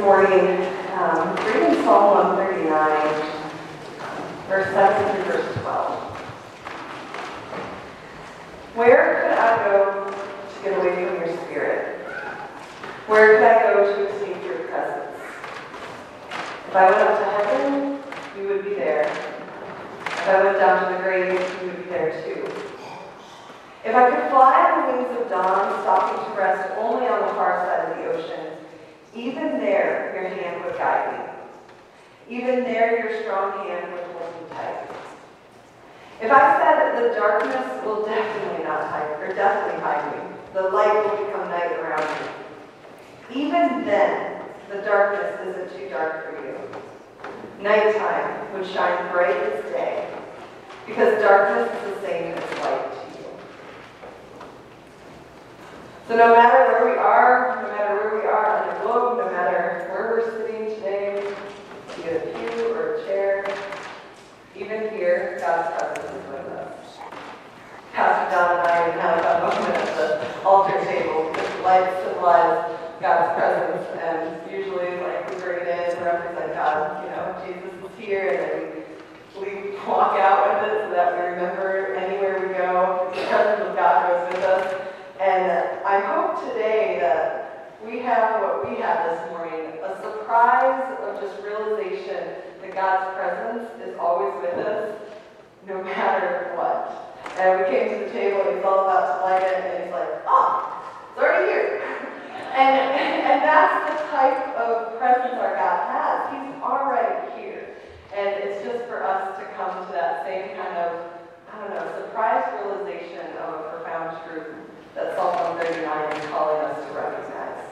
morning, reading Psalm 139, verse 7 through verse 12. Where could I go to get away from your spirit? Where could I go to escape your presence? If I went up to heaven, you would be there. If I went down to the grave, you would be there too. If I could fly on the wings of dawn, stopping to rest only on the far side of the ocean, even there your hand would guide me. Even there your strong hand would hold me tight. If I said that the darkness will definitely hide me, the light will become night around me. Even then, the darkness isn't too dark for you. Nighttime would shine bright as day, because darkness is the same as light to you. So no matter where we are on the globe, no matter where we're sitting today, be it a pew or a chair, even here, God's presence is with us. Pastor Don and I have a moment at the altar table because light symbolizes God's presence, and usually, we bring it in and represent God. Jesus is here, and then we walk out with it so that we remember anywhere we go, the presence of God goes with us. And I hope today that we have what we had this morning, a surprise of just realization that God's presence is always with us, no matter what. And we came to the table, and he's all about to light it, and he's like, it's already here. And that's the type of presence our God has. He's already here. And it's just for us to come to that same kind of, surprise realization of a profound truth that Psalm 139 is calling us to recognize.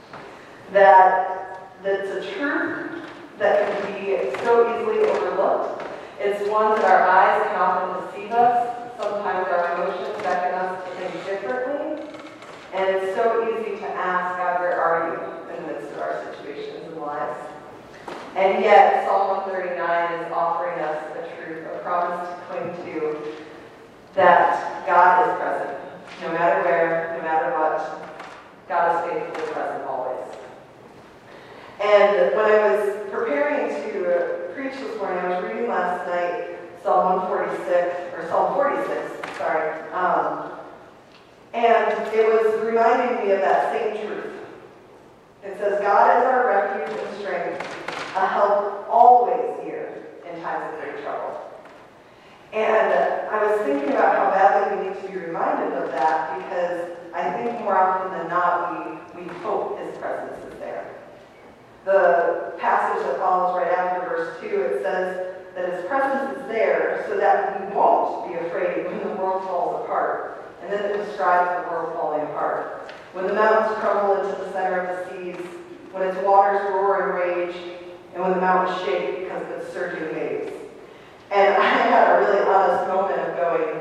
That's a truth that can be so easily overlooked. It's one that our eyes can often deceive us. Sometimes our emotions beckon us to think differently. And it's so easy to ask, God, where are you in the midst of our situations and lives? And yet, Psalm 139 is offering us a truth, a promise to cling to, that God is present. No matter where, no matter what, God is faithfully present always. And when I was preparing to preach this morning, I was reading last night Psalm 46, sorry. And it was reminding me of that same truth. It says, God is our refuge and strength, a help always near in times of great trouble. And I was thinking about how badly we need to be reminded of that, because I think more often than not we hope His presence is there. The passage that follows right after verse 2, it says that His presence is there so that we won't be afraid when the world falls apart. And then it describes the world falling apart. When the mountains crumble into the center of the seas, when its waters roar and rage, and when the mountains shake because of its surging waves. And I had a really honest moment of going,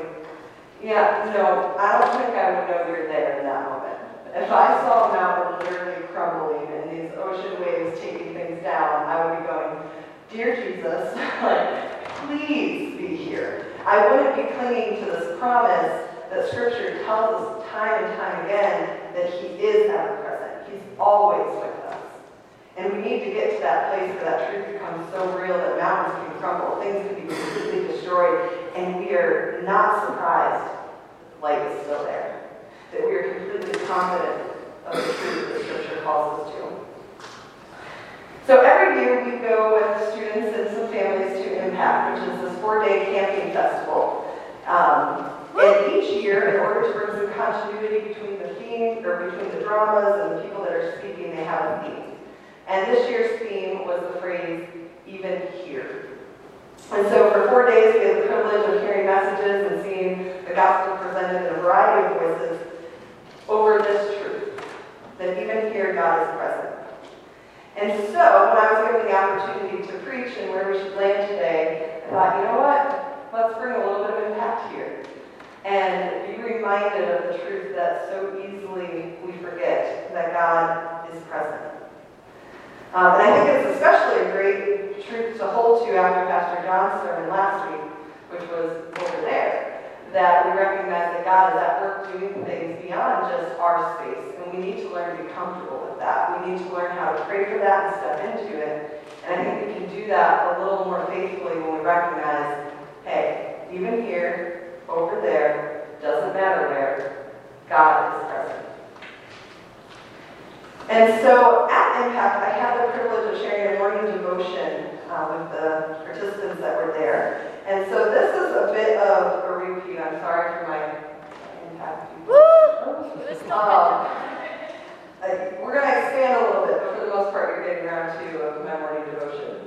I don't think I would know you're there in that moment. If I saw a mountain literally crumbling and these ocean waves taking things down, I would be going, dear Jesus, please be here. I wouldn't be clinging to this promise that Scripture tells us time and time again that He is ever present. He's always with us. And we need to get to that place where that truth becomes so real that mountains can crumble, things can be completely destroyed, and we are not surprised light is still there. That we are completely confident of the truth that Scripture calls us to. So every year we go with students and some families to Impact, which is this 4-day camping festival. And each year, in order to bring some continuity between the theme, or between the dramas and the people that are speaking, they have a theme. And this year's theme was the phrase, even here. And so for 4 days, we had the privilege of hearing messages and seeing the gospel presented in a variety of voices over this truth, that even here, God is present. And so, when I was given the opportunity to preach and where we should land today, I thought, you know what? Let's bring a little bit of impact here. And be reminded of the truth that so easily we forget, that God is present. And I think it's especially a great truth to hold to after Pastor John's sermon last week, which was over there, that we recognize that God is at work doing things beyond just our space, and we need to learn learn to be comfortable with that. We need to learn how to pray for that and step into it. And I think we can do that a little more faithfully when we recognize, hey, even here, over there, doesn't matter where, God is present. And so at Impact, I had the privilege of sharing a morning devotion with the participants that were there. And so this is a bit of a repeat. I'm sorry for my Impact people. We're going to expand a little bit, but for the most part, you're getting around to my morning devotion.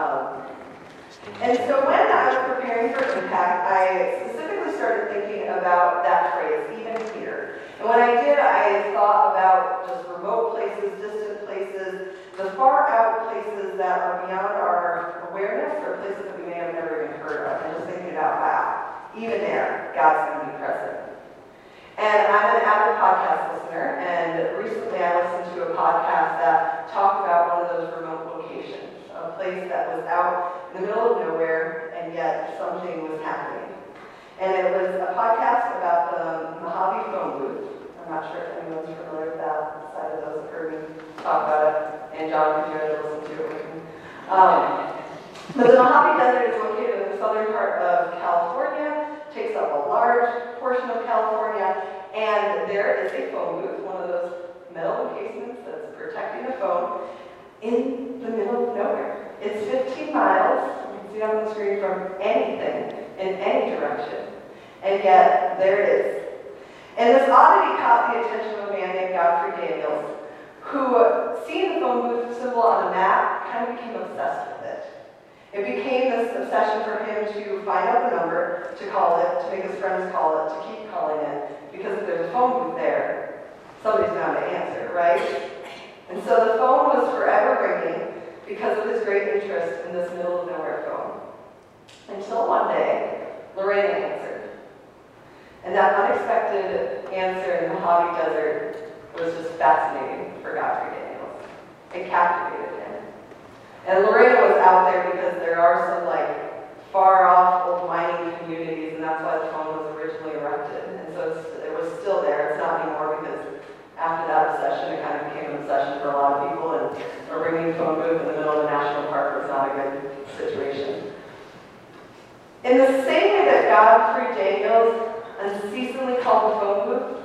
And so when I was preparing for Impact, I specifically started thinking about that phrase, even here. And when I did, I thought about just remote places, distant places, the far out places that are beyond our awareness, or places that we may have never even heard of. And just thinking about, wow, even there, God's going to be present. And I'm an avid podcast listener, and recently I listened to a podcast that talked about one of those remote locations, a place that was out in the middle of nowhere, and yet something was happening. And it was a podcast about the Mojave phone booth. I'm not sure if anyone's familiar with that side of those have heard me talk about it, and John, if you had to listen to it with me. But the Mojave Desert is located in the southern part of California, takes up a large portion of California, and there is a phone booth, one of those metal encasements that's protecting the phone, in the middle of nowhere. It's 15 miles, you can see it on the screen, from anything, in any direction. And yet, there it is. And this oddity caught the attention of a man named Godfrey Daniels, who, seeing the phone booth symbol on a map, kind of became obsessed with it. It became this obsession for him to find out the number, to call it, to make his friends call it, to keep calling it, because if there's a phone booth there, somebody's bound to answer, right? And so the phone was forever ringing because of his great interest in this middle of nowhere phone. Until one day, Lorena answered. And that unexpected answer in the Mojave Desert was just fascinating for Godfrey Daniels. It captivated him. And Lorena was out there because there are some far off old mining communities, and that's why the phone was originally erected. And so it was still there. It's not anymore because after that obsession, it kind of became an obsession for a lot of people, and a ringing phone booth in the middle of a national park was not a good situation. In the same way that Godfrey Daniels unceasingly called the phone booth,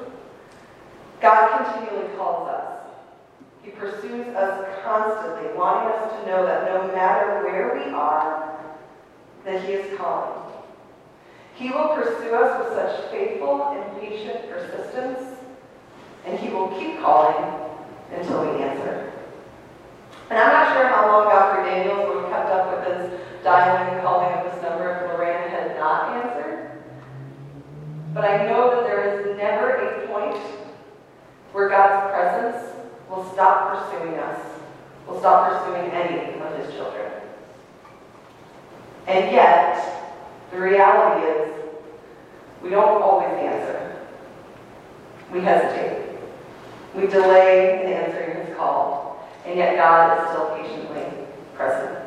God continually calls us. He pursues us constantly, wanting us to know that no matter where we are, that He is calling. He will pursue us with such faithful and patient persistence, and He will keep calling until we answer. And I'm not sure how long Godfrey Daniels would have kept up with his dialing and calling of this number if Lorena had not answered. But I know that there is never a point where God's presence will stop pursuing us, will stop pursuing any of His children. And yet, the reality is, we don't always answer. We hesitate. We delay in answering His call, and yet God is still patiently present.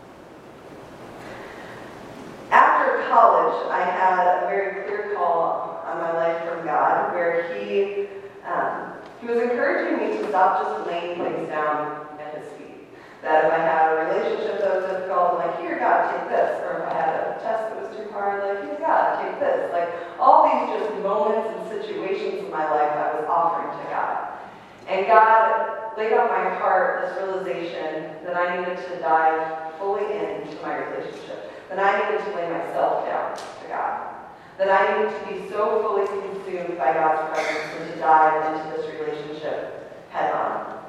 After college, I had a very clear call on my life from God, where He was encouraging me to stop just laying things down at His feet. That if I had a relationship that was difficult, I'm like, here, God, take this. Or if I had a test that was too hard, like, here, God, take this. Like, all these just moments and situations in my life I was offering to God. And God laid on my heart this realization that I needed to dive fully into my relationship. That I needed to lay myself down to God. That I needed to be so fully consumed by God's presence and to dive into this relationship head on.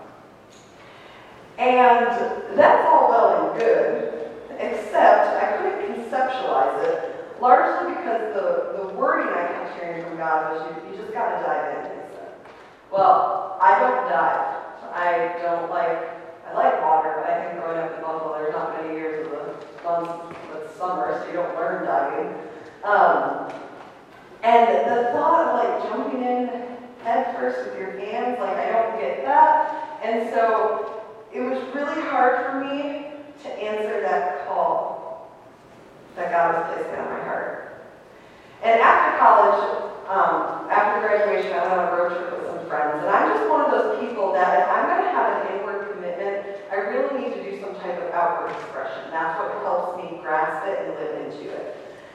And that's all well and good, except I couldn't conceptualize it, largely because the wording I kept hearing from God was, you just got to dive in. Well, I don't dive. I like water, but I think growing up in Buffalo, there's not many years of the fun with summer, so you don't learn diving. And the thought of jumping in head first with your hands, I don't get that. And so it was really hard for me to answer that call that God was placing on my heart. And after college, after graduation, I went on a road trip with some friends, and I'm just one of those people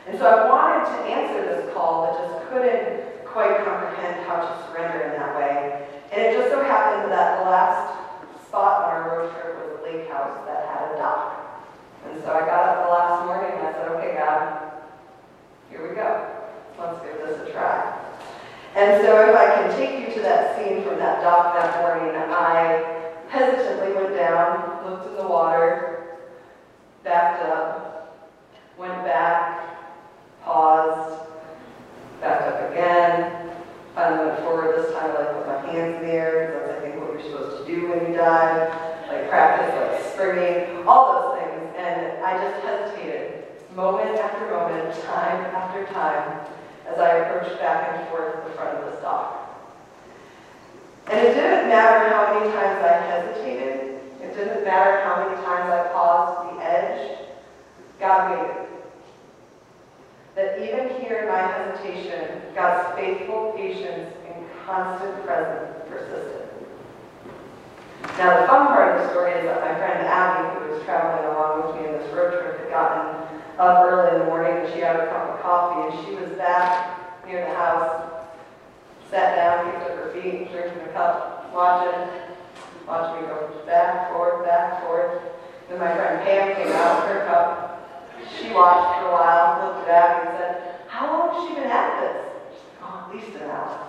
And so I wanted to answer this call, but just couldn't quite comprehend how to surrender in that way. And it just so happened that the last spot on our road trip was a lake house that had a dock. And so I got up the last morning and I said, okay, God, here we go. Let's give this a try. And so if I can take you to that scene from that dock that morning, I hesitantly went down, looked in the water, backed up, went back, paused, backed up again, finally went forward. This time I put my hands in the air, because that's I think what you're supposed to do when you dive, like practice like sprinting, all those things. And I just hesitated, moment after moment, time after time, as I approached back and forth the front of this dock. And it didn't matter how many times I hesitated, it didn't matter how many times I paused the edge, God waited. That even here in my hesitation, God's faithful patience and constant presence persisted. Now the fun part of the story is that my friend Abby, who was traveling along with me in this road trip, had gotten up early in the morning and she had a cup of coffee and she was back near the house, sat down, picked up her feet, drinking a cup, watching me go back, forth. Then my friend Pam came out with her cup. She watched for a while, looked at Abby and said, how long has she been at this? Oh, at least an hour.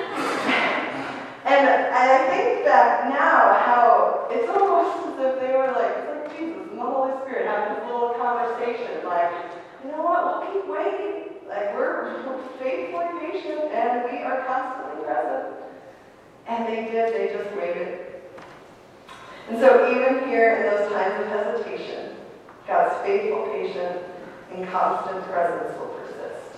And I think back now how it's almost as if they were like, it's like Jesus and the Holy Spirit having this little conversation, like, you know what, we'll keep waiting. Like, we're faithfully patient and we are constantly present. And they did, they just waited. And so even here in those times of hesitation, God's faithful patience and constant presence will persist.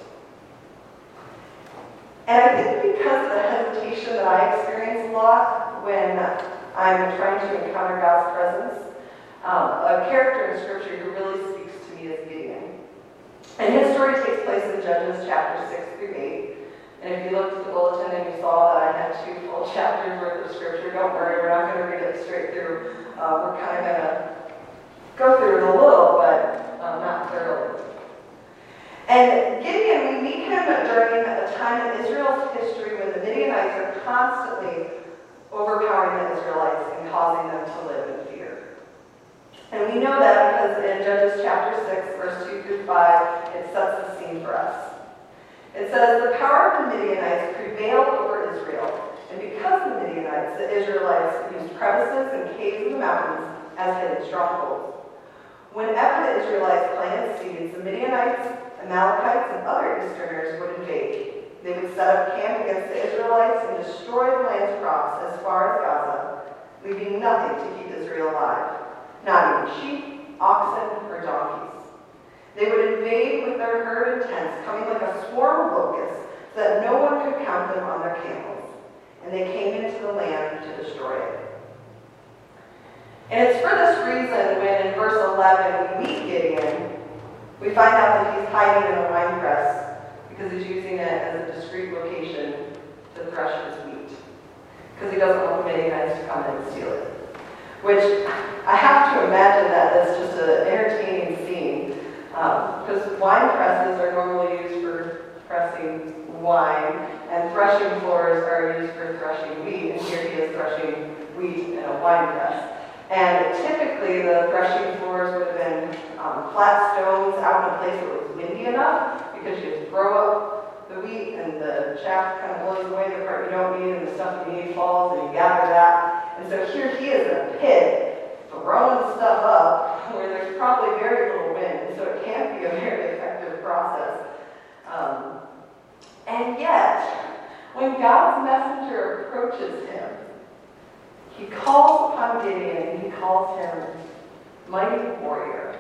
And I think because of the hesitation that I experience a lot when I'm trying to encounter God's presence, a character in Scripture who really speaks to me is Gideon. And his story takes place in Judges chapter 6 through 8. And if you looked at the bulletin and you saw that I had 2 full chapters worth of Scripture, don't worry, we're not going to read it straight through. We're kind of going to go through it a little, but not thoroughly. And Gideon, we meet him during a time in Israel's history when the Midianites are constantly overpowering the Israelites and causing them to live in fear. And we know that because in Judges chapter 6, verse 2 through 5, it sets the scene for us. It says, the power of the Midianites prevailed over Israel, and because of the Midianites, the Israelites used crevices and caves in the mountains as hidden strongholds. Whenever the Israelites planted seeds, the Midianites, Amalekites, and other Easterners would invade. They would set up camp against the Israelites and destroy the land's crops as far as Gaza, leaving nothing to keep Israel alive, not even sheep, oxen, or donkeys. They would invade with their herd and tents, coming like a swarm of locusts, so that no one could count them on their camels. And they came into the land to destroy it. And it's for this reason when in verse 11 we meet Gideon, we find out that he's hiding in a wine press because he's using it as a discreet location to thresh his wheat. Because he doesn't want the Midianites to come in and steal it. Which I have to imagine that that's just an entertaining scene. Because wine presses are normally used for pressing wine, and threshing floors are used for threshing wheat, and here he is threshing wheat in a wine press. And typically the threshing floors would have been flat stones out in a place that was windy enough, because you throw up the wheat and the chaff kind of blows away the part you don't need, and the stuff you need falls, and you gather that. And so here he is in a pit, throwing stuff up, where there's probably very little wind, so it can't be a very effective process. And yet, when God's messenger approaches him, he calls upon Gideon and he calls him mighty warrior.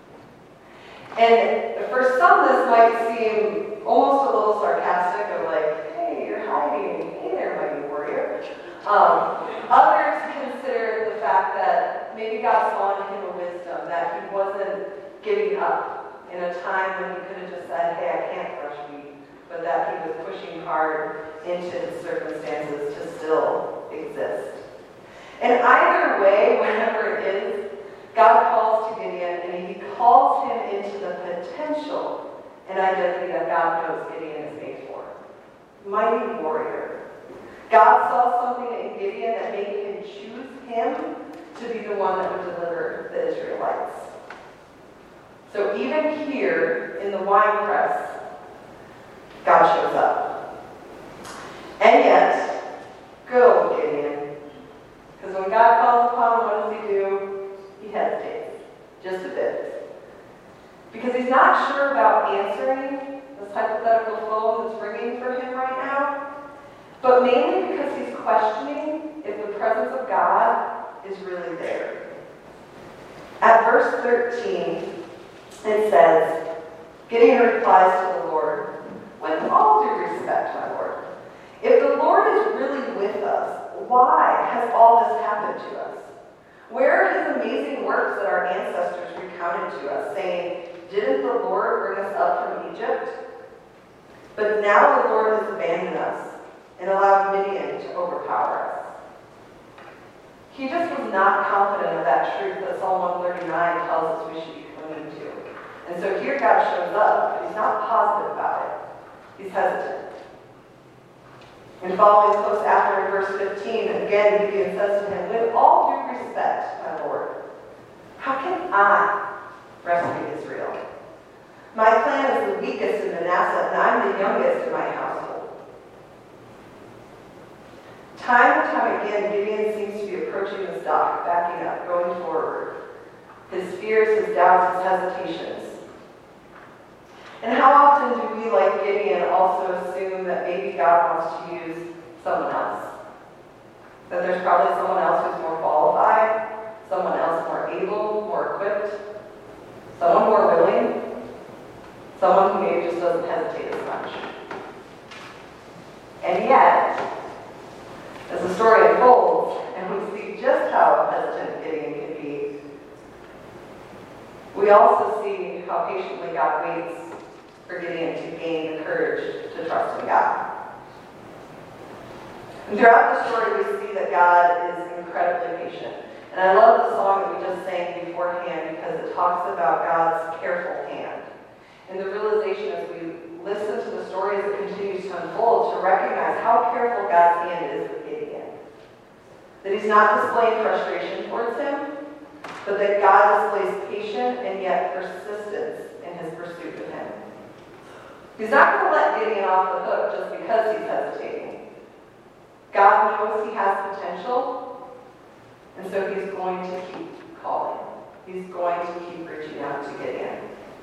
And for some this might seem almost a little sarcastic of like, hey, you're hiding, hey there, mighty warrior. Others consider the fact that maybe God saw in him a wisdom, that he wasn't giving up in a time when he could have just said, hey, I can't thresh wheat, but that he was pushing hard into his circumstances to still exist. And either way, whatever it is, God calls to Gideon and he calls him into the potential an identity that God knows Gideon is made for. Mighty warrior. God saw something in Gideon that made him choose him to be the one that would deliver the Israelites. So even here in the winepress, God shows up. And yet, go, Gideon. Because when God calls upon him, what does he do? He hesitates. Just a bit. Because he's not sure about answering this hypothetical phone that's ringing for him right now, but mainly because he's questioning if the presence of God is really there. At verse 13, it says, Gideon replies to the Lord, with all due respect, my Lord, if the Lord is really with us, why has all this happened to us? Where are his amazing works that our ancestors recounted to us, saying, didn't the Lord bring us up from Egypt? But now the Lord has abandoned us and allowed Midian to overpower us. He just was not confident of that truth that Psalm 139 tells us we should be clinging to. And so here God shows up, but he's not positive about it. He's hesitant. And following close after in verse 15, again Gideon says to him, with all due respect, my Lord, how can I rescue Israel? My clan is the weakest in Manasseh, and I'm the youngest in my household. Time and time again, Gideon seems to be approaching this dock, backing up, going forward. His fears, his doubts, his hesitations. And how often do we, like Gideon, also assume that maybe God wants to use someone else? That there's probably someone else who's more qualified, someone else more able, more equipped, someone more willing, someone who maybe just doesn't hesitate as much. And yet, as the story unfolds, and we see just how hesitant Gideon can be, we also see how patiently God waits for Gideon to gain the courage to trust in God. And throughout the story, we see that God is incredibly patient. And I love the song that we just sang beforehand because it talks about God's careful hand. And the realization as we listen to the story as it continues to unfold, to recognize how careful God's hand is with Gideon. That he's not displaying frustration towards him, but that God displays patience and yet persistence in his pursuit of him. He's not going to let Gideon off the hook just because he's hesitating. God knows he has potential, and so he's going to keep calling. He's going to keep reaching out to Gideon.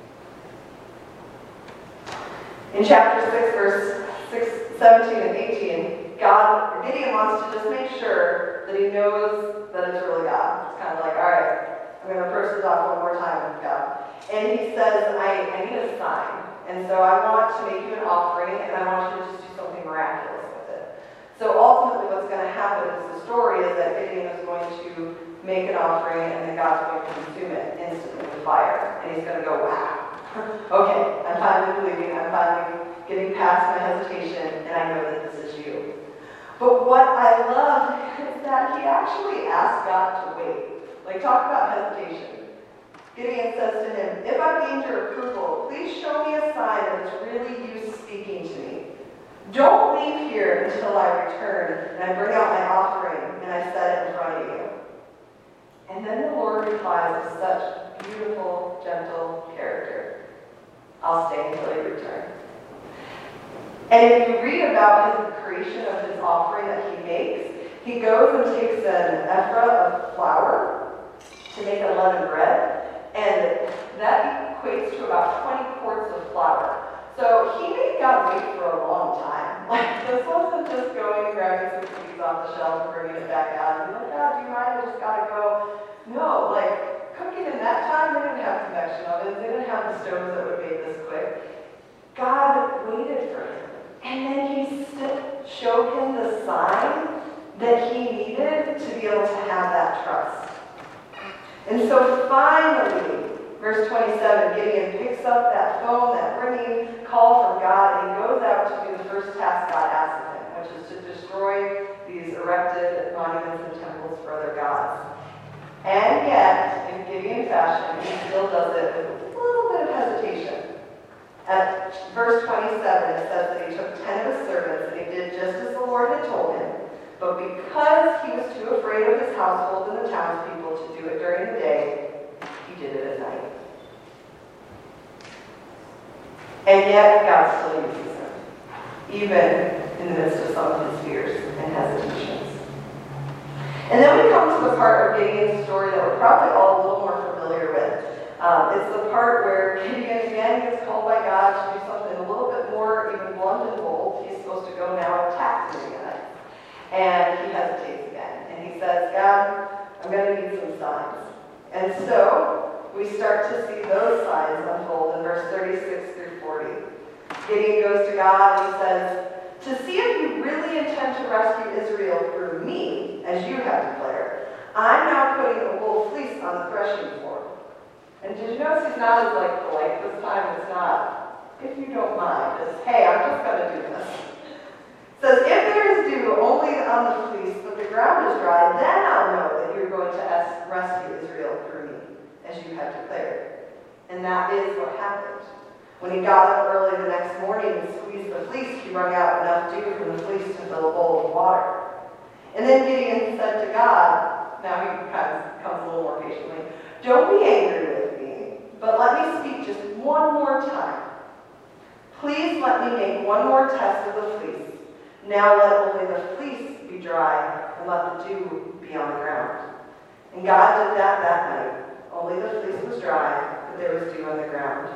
In chapter 6, verse 17 and 18, Gideon wants to just make sure that he knows that it's really God. It's kind of like, all right, I'm going to approach the dock one more time with God. And he says, I need a sign. And so I want to make you an offering, and I want you to just do something miraculous with it. So ultimately what's going to happen is the story is that Gideon is going to make an offering, and then God's going to consume it instantly with fire. And he's going to go, wow. Okay, I'm finally believing, I'm finally getting past my hesitation, and I know that this is you. But what I love is that he actually asked God to wait. Like, talk about hesitation. Gideon says to him, if I gained your approval, please show me a sign that it's really you speaking to me. Don't leave here until I return, and I bring out my offering, and I set it in front of you. And then the Lord replies with such beautiful, gentle character. I'll stay until you return. And if you read about his creation of his offering that he makes, he goes and takes an ephah of flour to make unleavened bread, and that equates to about 20 quarts of flour. So he made God wait for a long time. Like, this wasn't just going and grabbing some cookies off the shelf and bringing it back out and be like, God, do you mind? I just gotta go. No, like, cooking in that time, they didn't have convection ovens. They didn't have the stoves that would make this quick. God waited for him. And then he showed him the sign that he needed to be able to have that trust. And so finally, verse 27, Gideon picks up that phone, that ringing call from God, and he goes out to do the first task God asked of him, which is to destroy these erected monuments and temples for other gods. And yet, in Gideon fashion, he still does it with a little bit of hesitation. At verse 27, it says that he took 10 of his servants and he did just as the Lord had told him. But because he was too afraid of his household and the townspeople to do it during the day, he did it at night. And yet, God still uses him, even in the midst of some of his fears and hesitations. And then we come to the part of Gideon's story that we're probably all a little more familiar with. It's the part where Gideon again gets called by God to do something a little bit more even blunt and bold. He's supposed to go now attack the Midianites. And he hesitates again. And he says, God, I'm going to need some signs. And so we start to see those signs unfold in verse 36 through 40. Gideon goes to God and he says, to see if you really intend to rescue Israel through me, as you have declared, I'm now putting a wool fleece on the threshing floor. And did you notice he's not as polite this time? It's not, if you don't mind. It's, hey, I'm just going to do this. It says, if there is dew only on the fleece, but the ground is dry, then I'll know that you're going to rescue Israel through me, as you have declared. And that is what happened. When he got up early the next morning and squeezed the fleece, he wrung out enough dew from the fleece to fill a bowl of water. And then Gideon said to God, now he kind of comes a little more patiently, don't be angry with me, but let me speak just one more time. Please let me make one more test of the fleece. Now let only the fleece be dry, and let the dew be on the ground. And God did that night. Only the fleece was dry, but there was dew on the ground.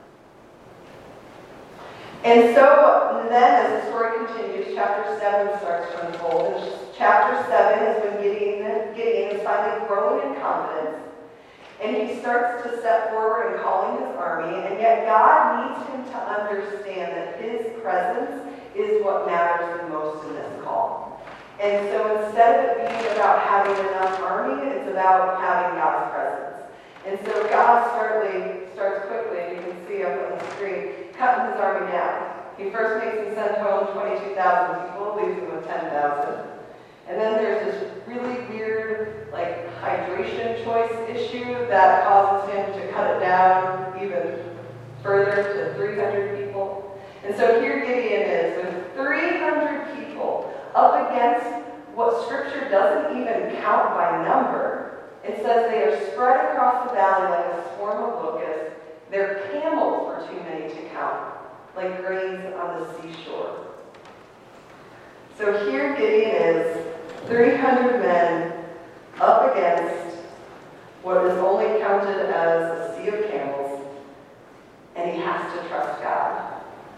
And so then, as the story continues, chapter 7 starts to unfold. And chapter 7 is when Gideon is finally growing in confidence. And he starts to step forward and calling his army. And yet God needs him to understand that his presence is what matters the most in this call. And so instead of it being about having enough army, it's about having God's presence. And so God starts quickly, and you can see up on the screen, cutting his army down. He first makes him send home 22,000 people, leaves them with 10,000. And then there's this really weird, hydration choice issue that causes him to cut it down even further to 300 people. And so here Gideon is with 300 people up against what Scripture doesn't even count by number. It says they are spread across the valley like a swarm of locusts. Their camels were too many to count, like grains on the seashore. So here Gideon is, 300 men up against what is only counted as a sea of camels, and he has to trust God.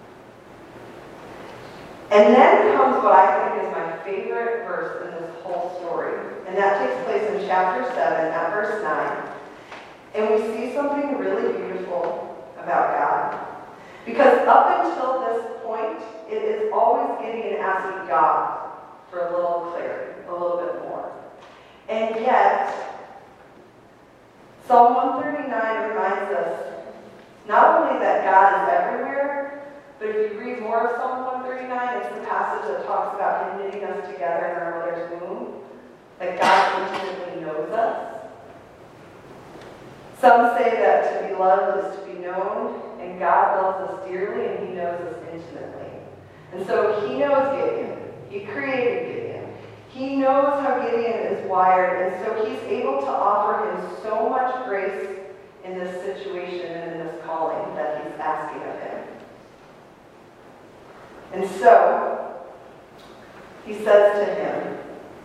And then comes what I think is my favorite verse in this whole story, and that takes place in chapter 7, at verse 9. And we see something really beautiful about God. Because up until this point, it is always Gideon asking God for a little clarity, a little bit more. And yet, Psalm 139 reminds us not only that God is everywhere, but if you read more of Psalm 139, it's the passage that talks about him knitting us together in our mother's womb, that God intimately knows us. Some say that to be loved is to be known, and God loves us dearly, and he knows us intimately. And so he knows Gideon. He created Gideon. He knows how Gideon is wired, and so he's able to offer him so much grace in this situation and in this calling that he's asking of him. And so, he says to him,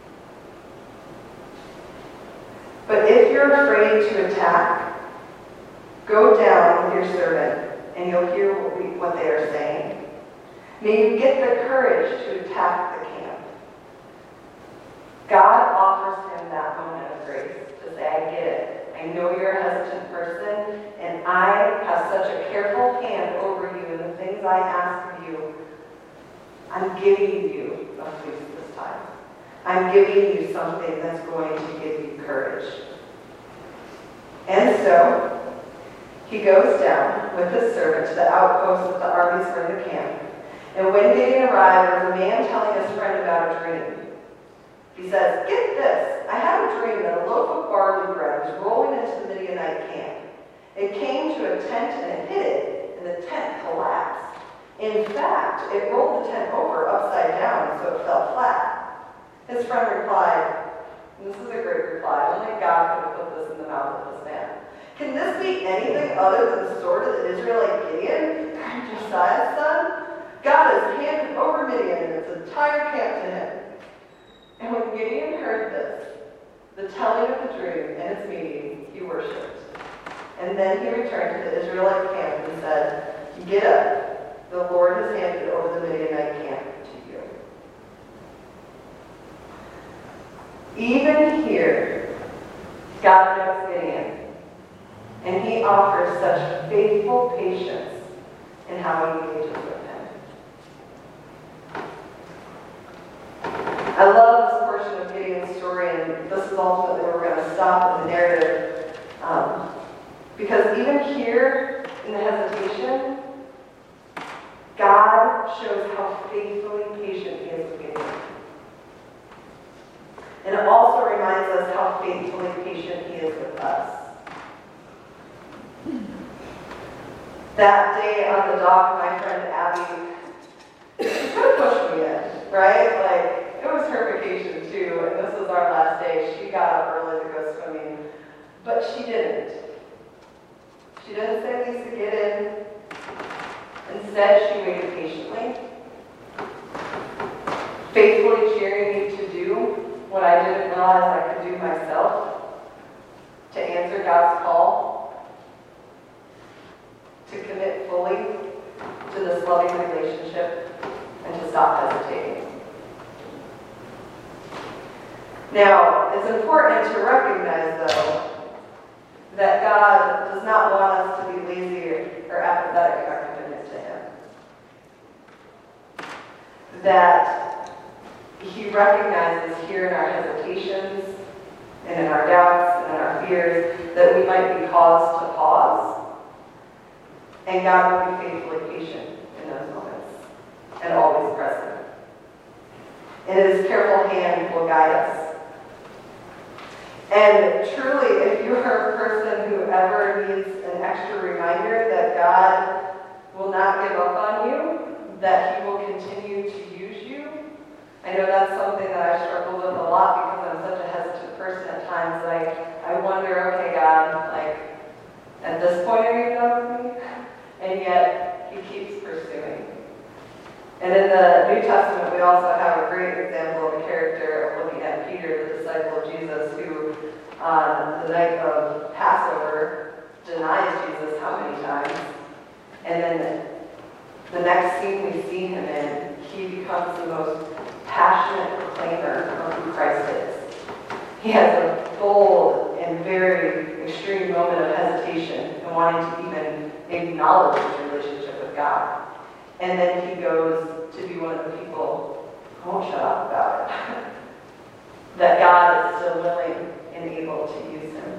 but if you're afraid to attack, go down with your servant, and you'll hear what they are saying. May you get the courage to attack the camp. God offers him that moment of grace to say, I get it. I know you're a hesitant person, and I have such a careful hand over you in the things I ask of you. I'm giving you a fleece this time. I'm giving you something that's going to give you courage. And so, he goes down with his servant to the outpost that the armies were in the camp. And when Gideon arrived, there was a man telling his friend about a dream. He says, get this, I had a dream that a loaf of barley bread was rolling into the Midianite camp. It came to a tent and it hid it, and the tent collapsed. In fact, it rolled the tent over upside down so it fell flat. His friend replied, and this is a great reply, only God could have put this in the mouth of this man. Can this be anything other than the sword of the Israelite Gideon, Josiah's son? God has handed over Midian and its entire camp to him. And when Gideon heard this, the telling of the dream and its meaning, he worshipped. And then he returned to the Israelite camp and said, "Get up, the Lord has handed over the Midianite camp to you." Even here, God knows Gideon, and he offers such faithful patience in how he engages with him. I love this portion of Gideon's story, and this is ultimately where we're going to stop in the narrative. Because even here, in the hesitation, God shows how faithfully patient he is with Gideon. And it also reminds us how faithfully patient he is with us. That day on the dock, my friend Abby, she could have pushed me in, right? Like, it was her vacation too, and this was our last day. She got up early to go swimming, but she didn't. She didn't say, "Lisa, get in." Instead, she waited patiently, faithfully cheering me to do what I didn't realize I could do myself, to answer God's call, to commit fully to this loving relationship, and to stop hesitating. Now, it's important to recognize, though, that God does not want us to be lazy or apathetic in our commitment to him. That he recognizes here in our hesitations and in our doubts and in our fears that we might be caused to pause. And God will be faithfully patient in those moments and always present. And his careful hand will guide us. And truly, if you are a person who ever needs an extra reminder that God will not give up on you, that he will continue to use you, I know that's something that I struggle with a lot because I'm such a hesitant person at times. Like, I wonder, okay, God, like, at this point are you done with me? And yet, he keeps pursuing. And in the New Testament, we also have a great example of a character of looking at Peter, the disciple of Jesus, who on the night of Passover denies Jesus how many times? And then the next scene we see him in, he becomes the most passionate proclaimer of who Christ is. He has a bold and very extreme moment of hesitation and wanting to even acknowledge his relationship with God. And then he goes to be one of the people who won't shut up about it. That God is still willing and able to use him.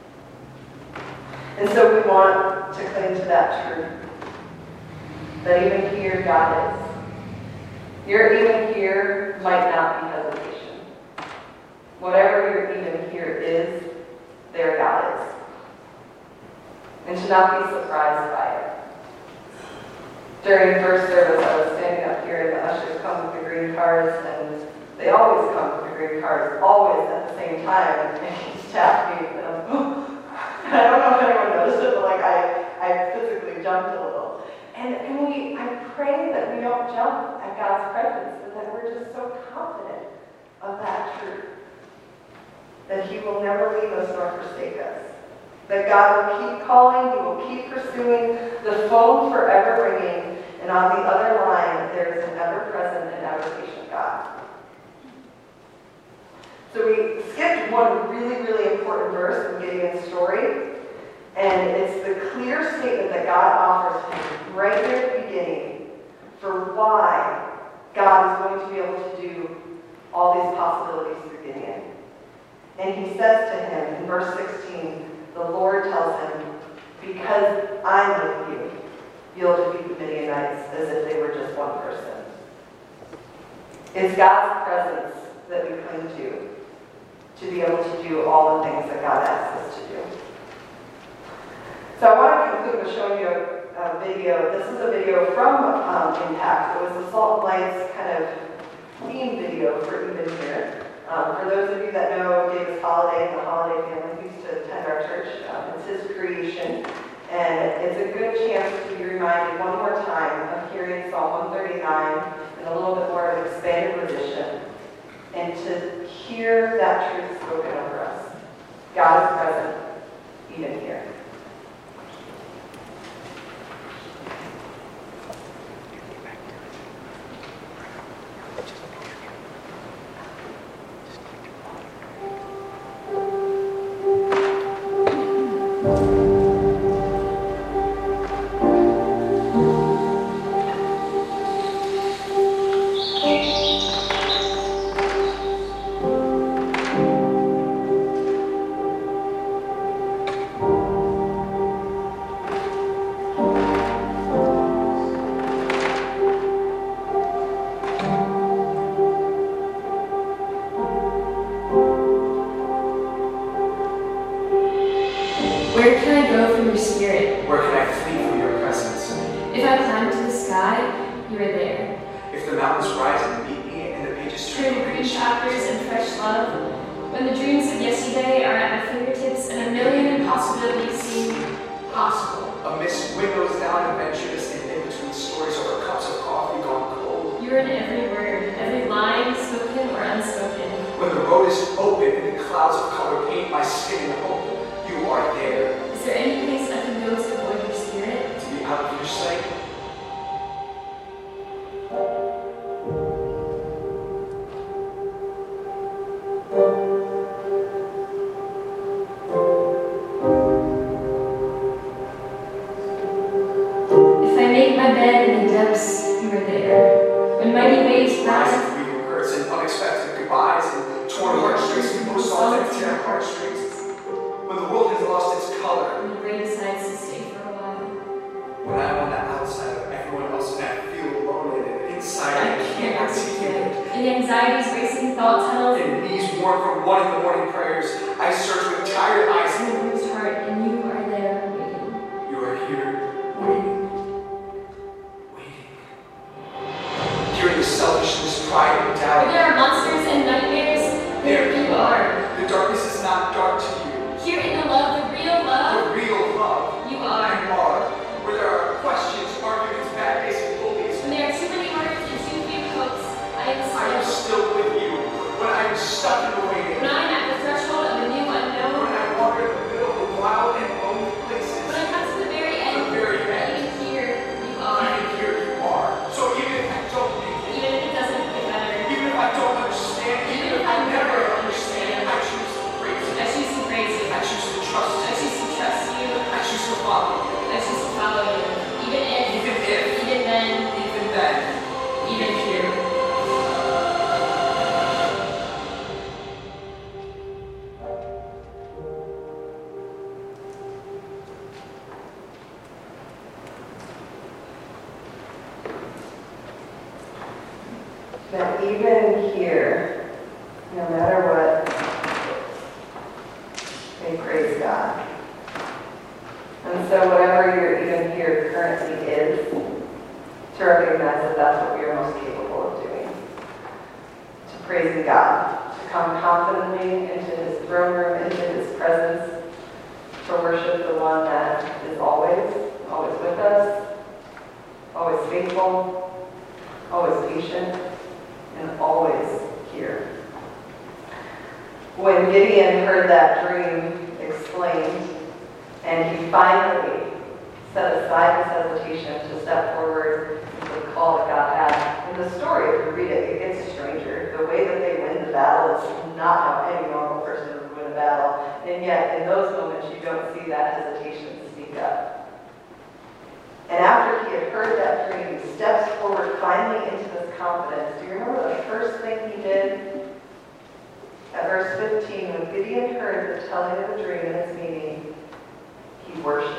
And so we want to cling to that truth. That even here, God is. Your even here might not be hesitation. Whatever your even here is, there God is. And to not be surprised by it. During first service, I was standing up here and the ushers come with the green cards, and they always come with the green cards, always at the same time. And he tapped me, and I was, oh. I don't know if anyone noticed it, but like I physically jumped a little. And I pray that we don't jump at God's presence, but that we're just so confident of that truth. That he will never leave us nor forsake us. That God will keep calling, he will keep pursuing, the phone forever ringing, and on the other line, there is an ever-present and ever-patient God. So we skipped one really, really important verse in Gideon's story, and it's the clear statement that God offers him right here at the beginning for why God is going to be able to do all these possibilities through Gideon. And he says to him in verse 16, the Lord tells him, because I'm with you, you'll defeat the Midianites as if they were just one person. It's God's presence that we cling to be able to do all the things that God asks us to do. So I want to conclude with showing you video. This is a video from Impact. It was the Salt Lights kind of theme video for Even Here. For those of you that know Davis Holiday and the Holiday family, who used to attend our church, it's his creation. And it's a good chance to be reminded one more time of hearing Psalm 139 in a little bit more of an expanded rendition, and to hear that truth spoken over us. God is present, even here. Where can I go from your spirit? Where can I flee from your presence? If I climb to the sky, you are there. If the mountains rise and meet me and the pages Turn to green chapters and fresh love. When the dreams of yesterday are at my fingertips and a million impossibilities seem possible. amidst windows down adventures and in between stories over cups of coffee gone cold. You are in every word, every line, spoken or unspoken. When the road is open and the clouds of color paint my skin in hope, you are there. Is there any place I can go to avoid your spirit? To be out of your sight. If I make my bed in the depths, you are there. When mighty waves Rise rise, and grieving hurts and unexpected goodbyes and torn heartstrings and post songs that tear heartstrings. When the world has lost its color. when the gray decides to stay for a while. When I'm on the outside of everyone else and I feel alone and inside I can't articulate. In anxiety's racing thought tunnels, and knees worn from one in the morning prayers, I search with tired eyes. and a bruised heart, and you are there waiting. You are here, waiting. Hearing the selfishness, pride, and Where doubt. there are monsters and nightmares, there you are. The darkness is not dark to you. Here in the love, the real The love, real love. you are. You are. Where there are questions, arguments, bad days, and bullies. When there are too many words and too few hopes, I I am am still. still with you. When I am stuck in the waiting. When I am at the threshold of a new unknown, When I wander in the middle of wild and lonely places. when I come to the very end, The very end. even here, you are. Even here you are. So even if I don't make it, Even if it doesn't get better, even if I don't understand, even if I never understand, I choose to praise you. I choose to praise you. I choose to trust I you. choose to trust you. I choose to follow you. I choose to follow you. Even if, Even if, even then, even then, even here. That even here, no matter what, they praise God. And so whatever your even here currently is, to recognize that that's what we are most capable of doing. To praising God, to come confidently into His throne room, into His presence, to worship the one that is always with us, always faithful, always patient, and always here. When Gideon heard that dream explained, and he finally set aside his hesitation to step forward into the call that God had. In the story, if you read it, it gets stranger. The way that they win the battle is not how any normal person would win a battle. And yet, in those moments, you don't see that hesitation to speak up. And after he had heard that dream, he steps forward finally into this confidence. Do you remember the first thing he did? At verse 15, when Gideon heard the telling of the dream and its meaning, he worshiped.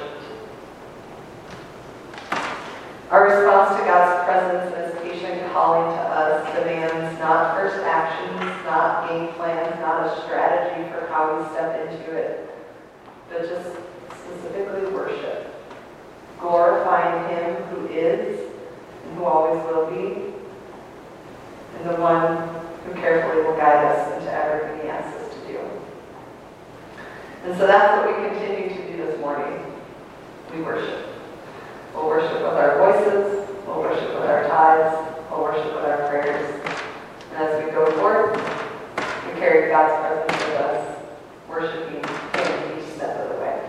Our response to God's presence and His patient calling to us demands not first actions, not game plans, not a strategy for how we step into it, but just specifically worship. Glorify glorifying Him who is and who always will be, and the one who carefully will guide us into everything He asks us to do. And so that's what we continue to do this morning. We worship. We'll worship with our voices, we'll worship with our tithes, we'll worship with our prayers. And as we go forth, we carry God's presence with us, worshiping Him each step of the way.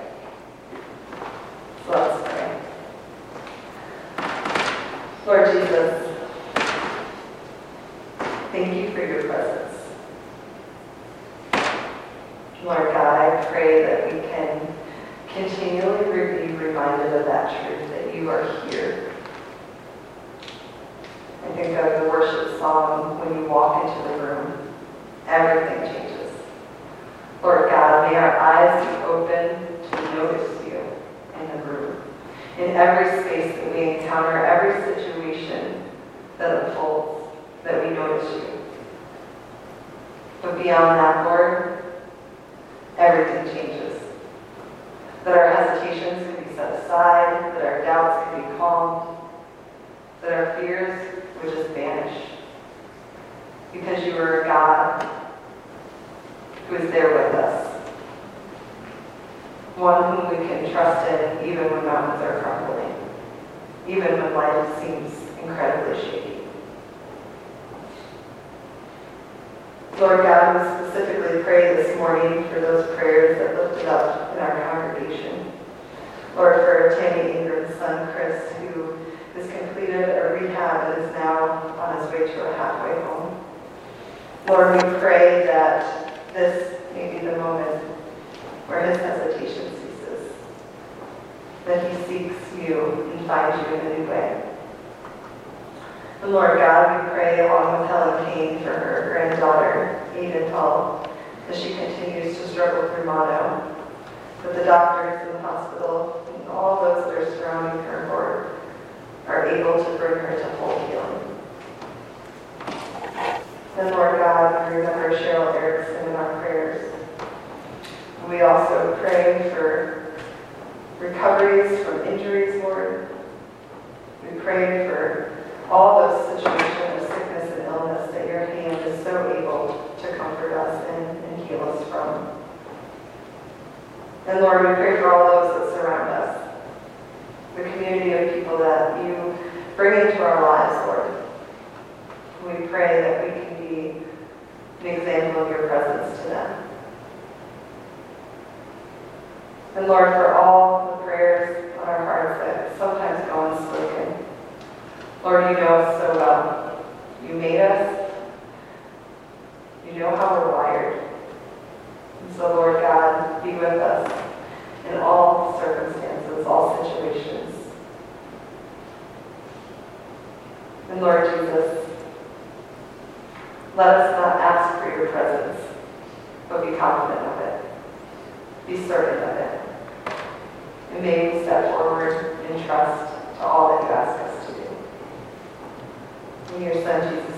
So let's pray. Lord Jesus, thank you for your presence. Lord God, I pray that we can continually be reminded of that truth, that you are here. I think of the worship song, when you walk into the room, everything changes. Lord God, may our eyes be open to notice you in the room, in every space that we encounter, every situation that unfolds, that we notice you. But beyond that, Lord, everything changes. That our hesitations can be set aside, that our doubts can be calmed, that our fears would just vanish. Because you are a God who is there with us. One whom we can trust in even when mountains are crumbling, even when life seems incredibly shaky. Lord God, we specifically pray this morning for those prayers that lifted up in our congregation. Lord, for Tammy Ingram's son, Chris, who has completed a rehab and is now on his way to a halfway home. Lord, we pray that this may be the moment where his hesitation ceases, that he seeks you and finds you in a new way. And Lord God, we pray along with Helen Kane for her granddaughter, Aiden Paul, as she continues to struggle through mono, that the doctors in the hospital and all those that are surrounding her, Lord, are able to bring her to full healing. And Lord God, we remember Cheryl Erickson in our prayers. We also pray for recoveries from injuries, Lord. We pray for all those situations of sickness and illness that your hand is so able to comfort us and heal us from. And Lord, we pray for all those that surround us, the community of people that you bring into our lives, Lord. We pray that we can be an example of your presence to them. And Lord, for all the prayers on our hearts that sometimes go unspoken, Lord, you know us so well. You made us. You know how we're wired. And so, Lord God, be with us in all circumstances, all situations. And Lord Jesus, let us not ask for your presence, but be confident of it. Be certain of it. And may we step forward in trust to all that you ask us to do. In your Son, Jesus'